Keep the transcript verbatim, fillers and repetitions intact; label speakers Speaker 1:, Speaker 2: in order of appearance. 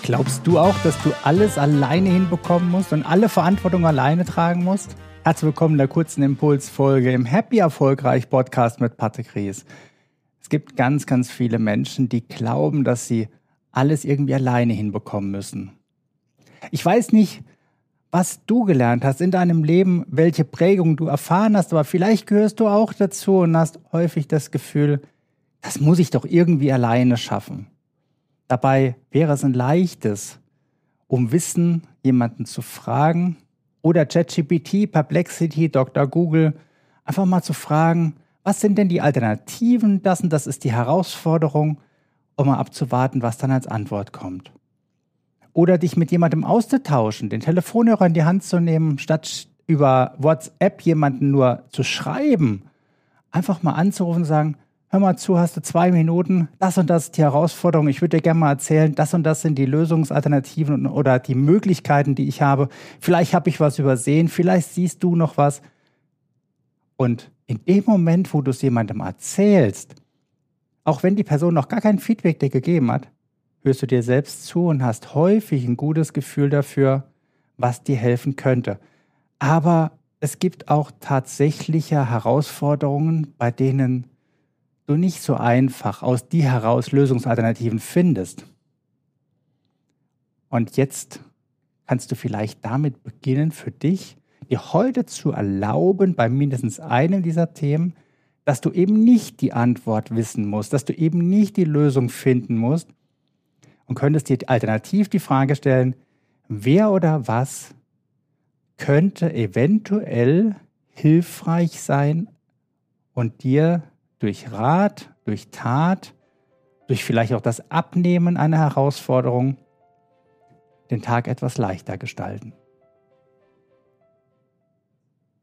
Speaker 1: Glaubst du auch, dass du alles alleine hinbekommen musst und alle Verantwortung alleine tragen musst? Herzlich willkommen in der kurzen Impulsfolge im Happy Erfolgreich Podcast mit Patrick Ries. Es gibt ganz, ganz viele Menschen, die glauben, dass sie alles irgendwie alleine hinbekommen müssen. Ich weiß nicht, was du gelernt hast in deinem Leben, welche Prägung du erfahren hast, aber vielleicht gehörst du auch dazu und hast häufig das Gefühl, das muss ich doch irgendwie alleine schaffen. Dabei wäre es ein leichtes, um Wissen jemanden zu fragen oder ChatGPT, Perplexity, Doktor Google, einfach mal zu fragen, was sind denn die Alternativen, das und das ist die Herausforderung, um mal abzuwarten, was dann als Antwort kommt. Oder dich mit jemandem auszutauschen, den Telefonhörer in die Hand zu nehmen, statt über WhatsApp jemanden nur zu schreiben, einfach mal anzurufen und sagen, hör mal zu, hast du zwei Minuten, das und das ist die Herausforderung, ich würde dir gerne mal erzählen, das und das sind die Lösungsalternativen oder die Möglichkeiten, die ich habe. Vielleicht habe ich was übersehen, vielleicht siehst du noch was. Und in dem Moment, wo du es jemandem erzählst, auch wenn die Person noch gar kein Feedback dir gegeben hat, hörst du dir selbst zu und hast häufig ein gutes Gefühl dafür, was dir helfen könnte. Aber es gibt auch tatsächliche Herausforderungen, bei denen du nicht so einfach aus die heraus Lösungsalternativen findest. Und jetzt kannst du vielleicht damit beginnen, für dich, dir heute zu erlauben, bei mindestens einem dieser Themen, dass du eben nicht die Antwort wissen musst, dass du eben nicht die Lösung finden musst und könntest dir alternativ die Frage stellen, wer oder was könnte eventuell hilfreich sein und dir durch Rat, durch Tat, durch vielleicht auch das Abnehmen einer Herausforderung den Tag etwas leichter gestalten.